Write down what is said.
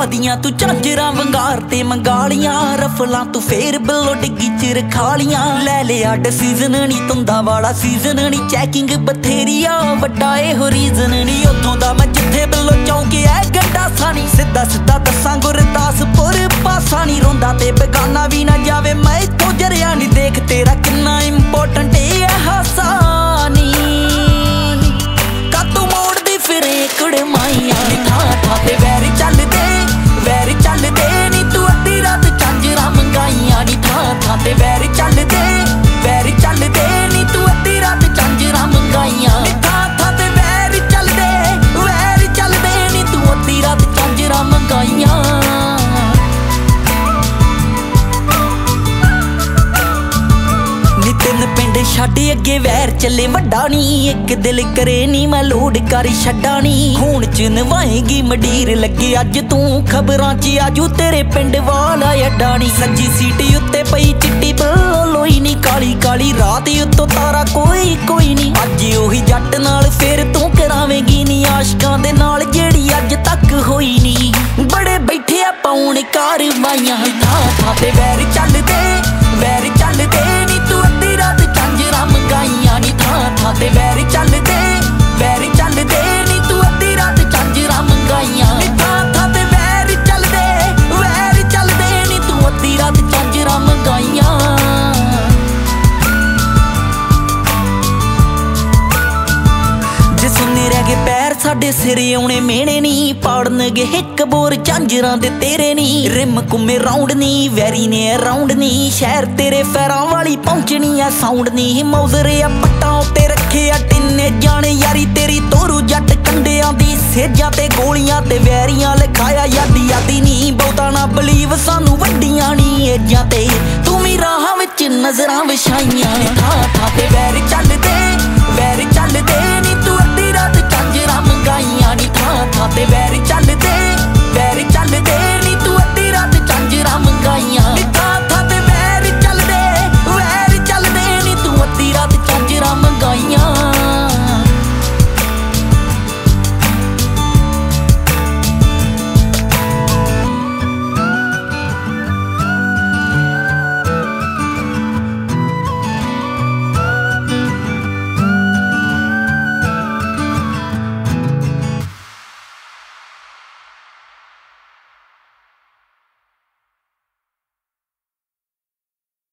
दियां तू झांजरां वंगार ते मंगालियां रफलां तू फेर बिलो डिग्गी च रखा लियां ले लिया डिसीजन नी तुंदा वाला सीजन नी चैकिंग बथेरी आ वड्डा एहो रीजन नी उतों दा मैं जिथे बिलो चौंकिया गड्डा सानी सीधा सीधा दस्सां गुरदासपुर पासा नी रोंदा ते बेगाना भी ना जावे मैं इत्थों जरिया नी देख तेरा किन्ना इंपोर्टेंट है हासा नी कातों मोड़दी फिरे कुड़माइयां नी थां थां ते वैरी चलदे नी तू अद्धी रात झांजरां मंगाइयां नी थां थां ते वैरी चलदे नी तू अद्धी रात झांजरां मंगाइयां नी थां थां ते वैरी चलदे नी तू अद्धी रात झांजरां मंगाइयां तिन पिंड छड्ड अगे वैर चले वड्डा नी एक दिल करे नी मैं लोड कर छड्डा नी खून च नवाएगी मडीर लगे अज तू खबरां च आजू तेरे पिंड वाला अड्डा नी सज्जी सीट उत्ते पई चिट्टी लोई नी काली काली रात उत्तों तारा कोई नी अज ओही जट नाल फिर तू करावेंगी नी आशकां दे नाल जेड़ी अज तक होई नी बड़े बैठे आ पाउण कारवाइयां थां थां ते वैर चलदे नी तू अद्धी रात झांजरां मंगाइयां नी थां थां ते वैर चलदे नी तू अद्धी रात झांजरां मंगाइयां नी थां थां ते वैर चलदे नी तू अद्धी रात झांजरां मंगाइयां रह गए पैर साडे सिरे आने मेहने नी पाड़नगे हिक बोर झांजरां दे तेरे नी रिम घुमे राउंड नी वैरी ने राउंड नी शहर तेरे पैरां वाली पहुंचनी है साउंड नी मौजरे आ पट्टां उत्ते रखे आ टिन्ने जाने यारी तेरी तोरू जट कंडियां दी सेजां ते गोलियां ते वैरियां लिखाया यादी नी बहुता ना बलीव सानू वड्डियां नी एजां ते तू भी राहां विच नजरां विछाइयां थां थां ते वैर चलदे नी तू अद्धी रात झांजरां मंगाइयां नी थां थां ते वैर